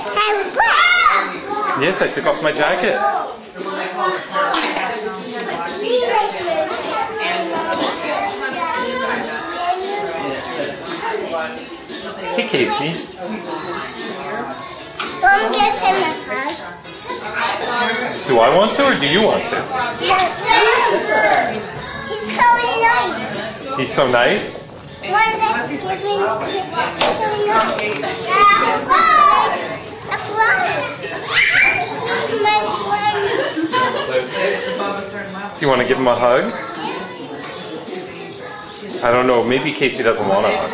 Yes, I took off my jacket. Hey, Casey. Don't give him a hug. Do I want to, or do you want to? He's so nice. He's so nice? One that's giving so nice. A fly. He's my friend. Do you want to give him a hug? I don't know. Maybe Casey doesn't want a hug.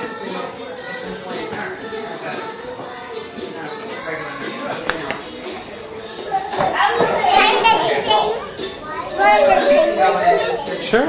Sure.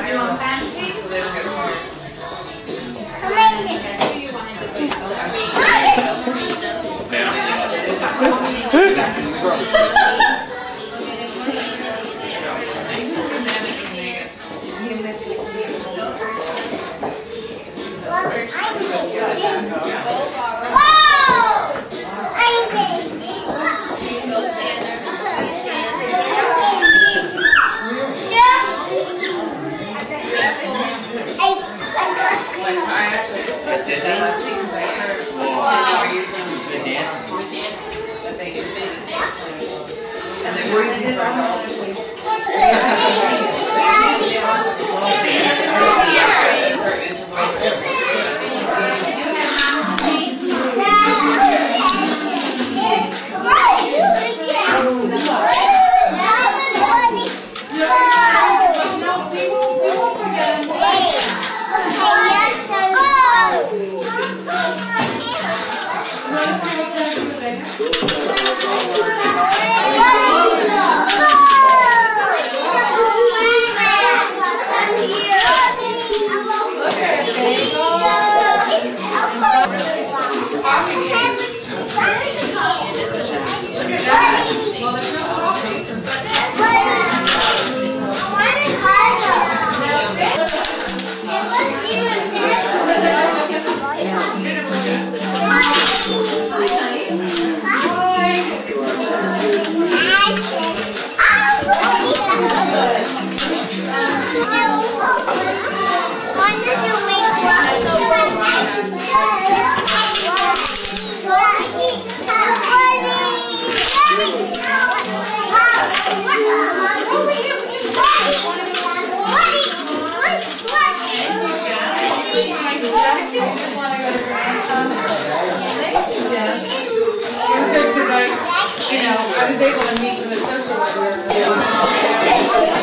I was able to meet with a social worker.